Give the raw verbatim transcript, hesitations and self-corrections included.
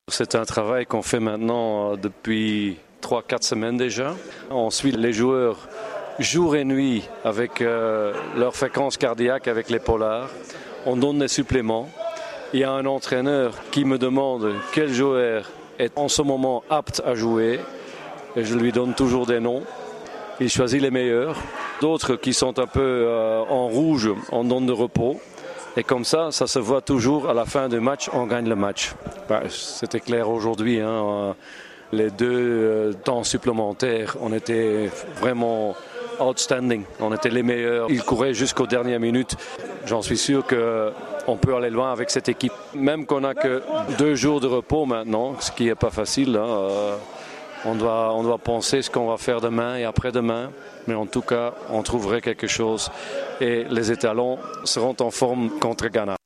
C'est un travail qu'on fait maintenant depuis trois quatre semaines déjà. On suit les joueurs jour et nuit avec euh, leur fréquence cardiaque avec les polars. On donne des suppléments. Il y a un entraîneur qui me demande quel joueur est en ce moment apte à jouer. Et je lui donne toujours des noms. Il choisit les meilleurs. D'autres qui sont un peu euh, en rouge, on donne de repos. Et comme ça, ça se voit toujours à la fin du match, on gagne le match. Ben, c'était clair aujourd'hui. Hein, les deux euh, temps supplémentaires, on était vraiment outstanding. On était les meilleurs. Ils couraient jusqu'aux dernières minutes. J'en suis sûr qu'on peut aller loin avec cette équipe. Même qu'on n'a que deux jours de repos maintenant, ce qui n'est pas facile. Hein, euh, on doit, on doit penser ce qu'on va faire demain et après-demain. Mais en tout cas, on trouverait quelque chose. Et les étalons seront en forme contre Ghana.